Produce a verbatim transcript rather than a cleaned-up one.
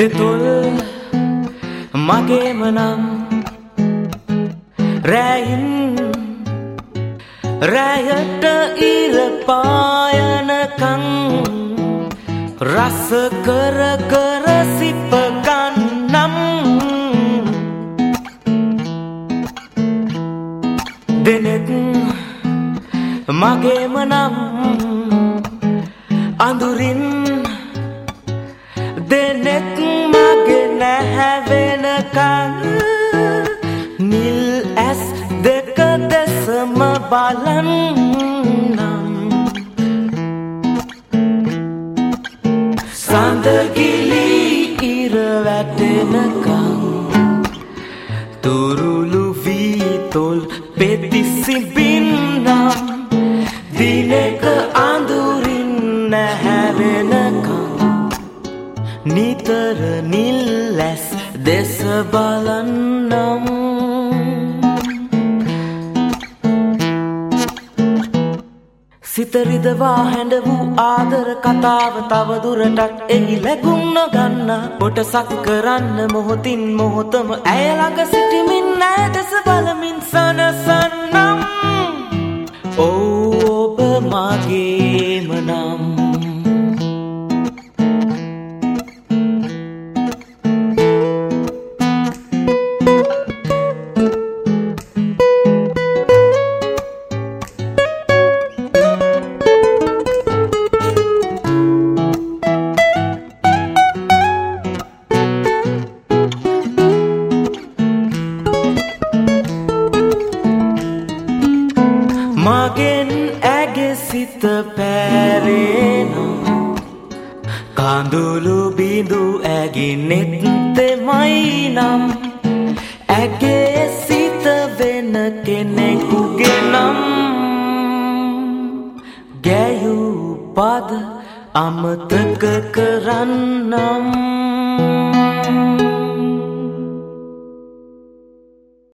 දෙතොල් මගේම නම් රැයින් රැයට ඉර පායනකං රස කර කර සිප ගන්නම් දෙනෙත් මගේම නම් අඳුරින් දෙනෙත් මගේ නැහැවෙනකං නිල් ඇස් දෙක දෙසම බලන්නම් සඳගිලි ඉර වැටෙනකං තුරුළු වීතොල් පෙතිසිබින්නම් දිනක අඳුරින් නැහැවෙනකං නිතර නිල් ඇස් දෙස බලන්නම් සිත රිදවා හැඬ වූ ආදර කතාව තව දුරටත් එහි ලැබුම් නොගන්න කොටසක් කරන්න මොහොතින් මොහොතම ඇය ළඟ සිටිමින් ඇය දෙස බලමින් සනසන්නම් ඔව් ඔබ මගේම නම් මගෙන් ඇගේ සිත පැරෙනවා කඳුළු බිඳු ඇගේ නෙත් තෙමයි නම් ඇගේ සිත වෙන කෙනෙකුගේ නම් ගැයූ පද අමතක කරන්නම්